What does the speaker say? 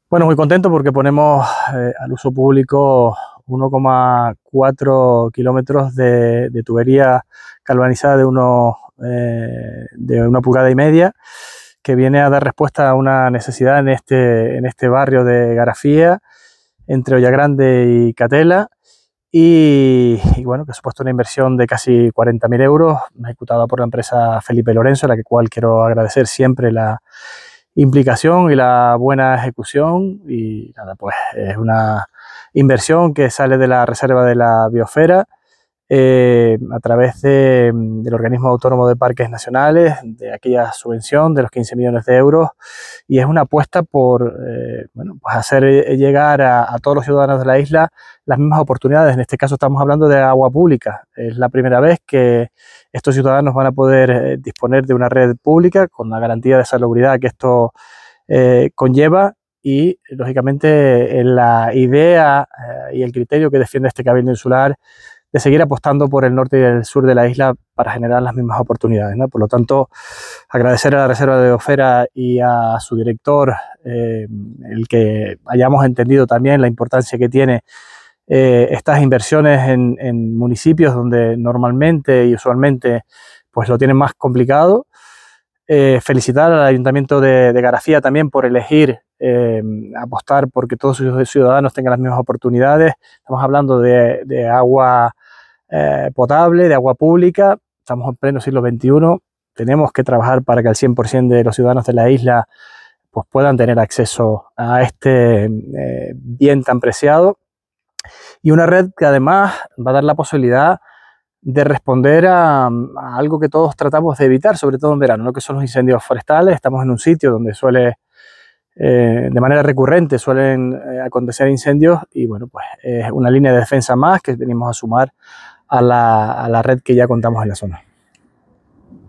Bueno, muy contento porque ponemos al uso público 1,4 kilómetros de tubería galvanizada de 1,5 pulgadas, que viene a dar respuesta a una necesidad en este barrio de Garafía, entre Ollagrande y Catela, y bueno, que ha supuesto una inversión de casi 40.000 euros, ejecutada por la empresa Felipe Lorenzo, a la cual quiero agradecer siempre la implicación y la buena ejecución. Y nada, pues es una inversión que sale de la reserva de la biosfera, a través del Organismo Autónomo de Parques Nacionales, de aquella subvención de los 15 millones de euros, y es una apuesta por bueno, pues hacer llegar a todos los ciudadanos de la isla las mismas oportunidades. En este caso estamos hablando de agua pública. Es la primera vez que estos ciudadanos van a poder disponer de una red pública con la garantía de salubridad que esto conlleva, y lógicamente la idea y el criterio que defiende este Cabildo Insular de seguir apostando por el norte y el sur de la isla para generar las mismas oportunidades, ¿no? Por lo tanto, agradecer a la Reserva de Biosfera y a su director el que hayamos entendido también la importancia que tiene estas inversiones en municipios donde normalmente y usualmente pues lo tienen más complicado. Felicitar al Ayuntamiento de Garafía también por elegir apostar porque todos sus ciudadanos tengan las mismas oportunidades. Estamos hablando de agua potable, de agua pública. Estamos en pleno siglo XXI. Tenemos que trabajar para que el 100% de los ciudadanos de la isla pues, puedan tener acceso a este bien tan preciado. Y una red que además va a dar la posibilidad de responder a algo que todos tratamos de evitar, sobre todo en verano, ¿no? Que son los incendios forestales. Estamos en un sitio donde de manera recurrente suelen acontecer incendios, y bueno, pues es una línea de defensa más que venimos a sumar a la red que ya contamos en la zona.